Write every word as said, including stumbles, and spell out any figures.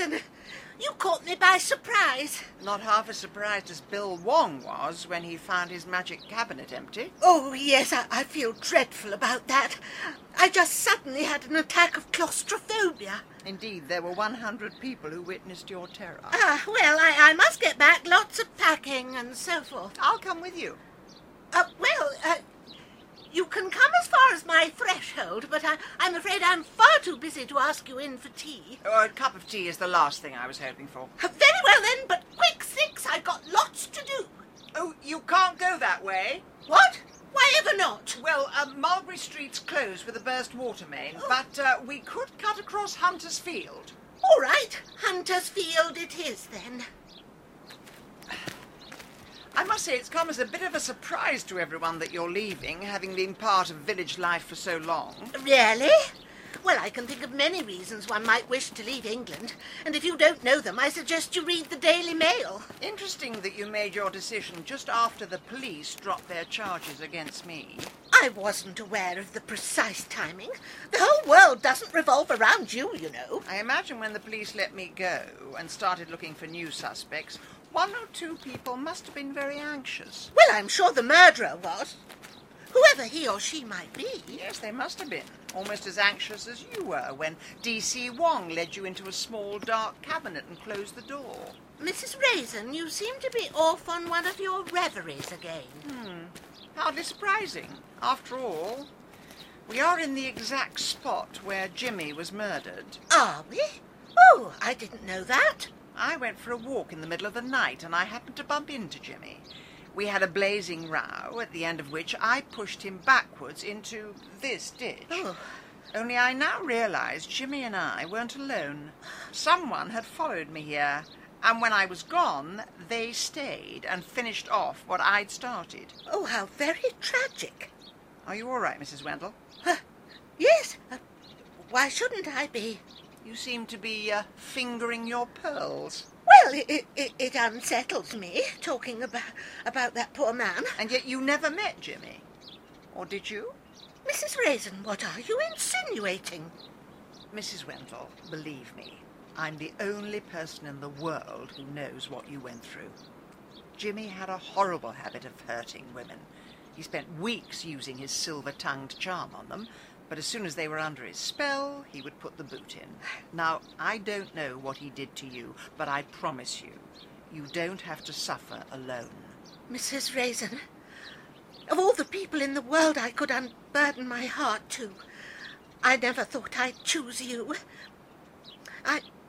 Raisin. You caught me by surprise. Not half as surprised as Bill Wong was when he found his magic cabinet empty. Oh, yes, I, I feel dreadful about that. I just suddenly had an attack of claustrophobia. Indeed, there were one hundred people who witnessed your terror. Ah, well, I, I must get back. Lots of packing and so forth. I'll come with you. Uh, well, uh, you can come as far as my threshold, but I, I'm afraid I'm far too busy to ask you in for tea. Oh, a cup of tea is the last thing I was hoping for. Uh, very well, then, but quick, Six, I've got lots to do. Oh, you can't go that way. What? Why ever not? Well, uh, Mulberry Street's closed with a burst water main, oh. but uh, we could cut across Hunter's Field. All right, Hunter's Field it is, then. I must say it's come as a bit of a surprise to everyone that you're leaving, having been part of village life for so long. Really? Well, I can think of many reasons one might wish to leave England, and if you don't know them, I suggest you read the Daily Mail. Interesting that you made your decision just after the police dropped their charges against me. I wasn't aware of the precise timing. The whole world doesn't revolve around you, you know. I imagine when the police let me go and started looking for new suspects, one or two people must have been very anxious. Well, I'm sure the murderer was. Whoever he or she might be. Yes, they must have been. Almost as anxious as you were when D C Wong led you into a small, dark cabinet and closed the door. Missus Raisin, you seem to be off on one of your reveries again. Hmm. Hardly surprising. After all, we are in the exact spot where Jimmy was murdered. Are we? Oh, I didn't know that. I went for a walk in the middle of the night and I happened to bump into Jimmy. We had a blazing row, at the end of which I pushed him backwards into this ditch. Oh. Only I now realise Jimmy and I weren't alone. Someone had followed me here, and when I was gone, they stayed and finished off what I'd started. Oh, how very tragic. Are you all right, Missus Wendell? Uh, yes. Uh, why shouldn't I be? You seem to be uh, fingering your pearls. Well, it, it, it unsettles me, talking about, about that poor man. And yet you never met Jimmy. Or did you? Missus Raisin, what are you insinuating? Missus Wendell, believe me, I'm the only person in the world who knows what you went through. Jimmy had a horrible habit of hurting women. He spent weeks using his silver-tongued charm on them, but as soon as they were under his spell, he would put the boot in. Now, I don't know what he did to you, but I promise you, you don't have to suffer alone. Missus Raisin, of all the people in the world I could unburden my heart to, I never thought I'd choose you. I,